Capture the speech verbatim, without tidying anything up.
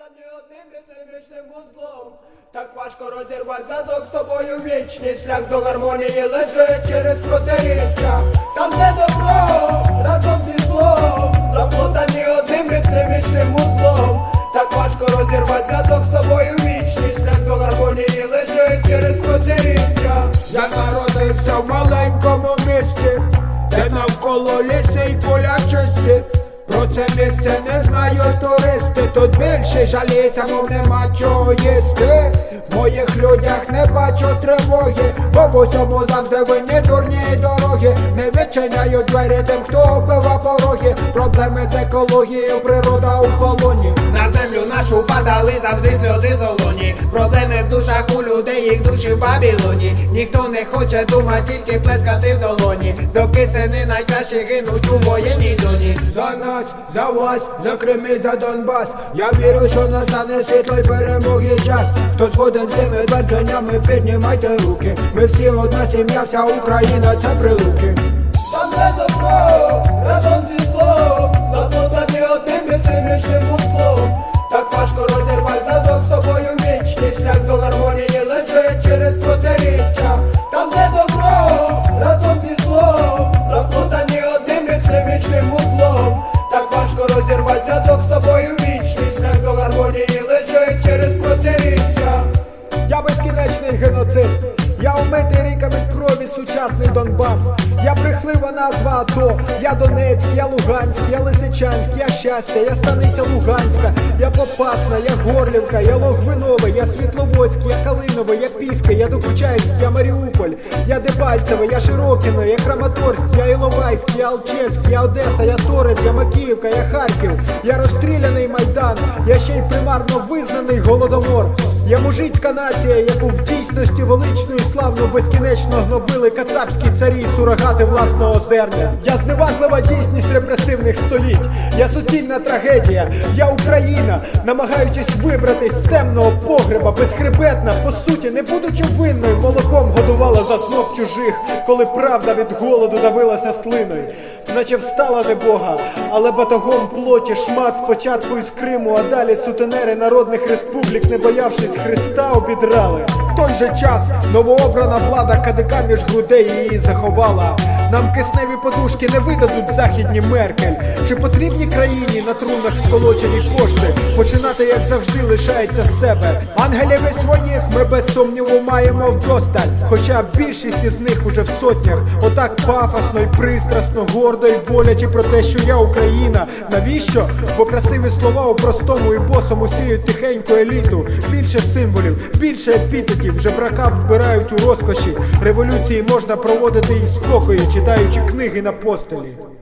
заплутаний одним безвічним вузлом. Так важко розірвати зв'язок з тобою вічний. Шлях до гармонії лежить через протиріччя. Там де добро разом зі злом, заплутані одним безвічним вузлом. Так важко розірвати зв'язок з тобою вічний. Шлях до гармонії лежить через протиріччя. Я народився в маленькому місті, де навколо ліси й поля чисті. Про це місце не знають туристи. Тут більше жаліється, мов нема чого їсти. В моїх людях не бачу тривоги, бо в усьому завжди винні дурні дороги. Не відчиняють двері тим, хто оббива пороги. Проблеми з екологією, природа у полоні. На землю нашу падали завжди сльози солоні. Проблеми в душах у людей, їх душі в Бабілоні. Ніхто не хоче думати, тільки плескати в долоні. Доки сини найкращі гинуть у воєнній зоні. За нас, за вас, за Крим і за Донбас. Я вірю, що настане світлої перемоги час. Хто згоден з тими твердженнями, піднімайте руки. Ми всі одна сім'я, вся Україна, це Прилуки. Там де добро разом зі злом, заплутані одним безвічним вузлом. Так важко розірвати зв'язок з тобою вічний. Шлях до гармонії лежить через протиріччя. Там де добро разом зі злом, заплутані одним безвічним вузлом. Так важко розірвати зв'язок з тобою вічний. Шлях до гармонії лежить через протиріччя. Я безкінечний геноцид, я умитий ріками крові сучасний Донбас. Я брехлива назва АТО, я Донецьк, я Луганськ, я Лисичанськ, я Щастя, я Станиця Луганська, я Попасна, я Горлівка, я Логвинове, я Світловодськ, я Калинове, я Піски, я Докучаївськ, я Маріуполь, я Дебальцеве, я Широкино, я Краматорськ, я Іловайськ, я Алчевськ, я Одеса, я Торез, я Макіївка, я Харків, я розстріляний Майдан, я ще й примарно визнаний Голодомор. Я мужицька нація, яку в дійсності величну і славну безкінечно гнобили кацапські царі, сурогати власного зерня. Я зневажлива дійсність репресивних століть, я суцільна трагедія, я Україна, намагаючись вибратись з темного погреба, безхребетна, по суті, не будучи винною, молоком годувала за знов чужих, коли правда від голоду давилася слиною. Наче встала не Бога, але батогом плоті шмат спочатку із Криму, а далі сутенери народних республік, не боявшись Христа, обідрали. В той же час новообрана влада кадика між грудей її заховала. Нам кисневі подушки не видадуть західні Меркель. Чи потрібні країні на трунах сколочені кошти? Починати, як завжди, лишається з себе. Ангелів і своїх ми без сумніву маємо вдосталь, хоча більшість із них уже в сотнях. Отак пафосно і пристрасно, гордо і боляче про те, що я Україна. Навіщо? Бо красиві слова у простому і босому сіють тихеньку еліту. Більше символів, більше епітетів, жебрака вбирають у розкоші. Революції можна проводити із спокою, читаючи книги на постелі.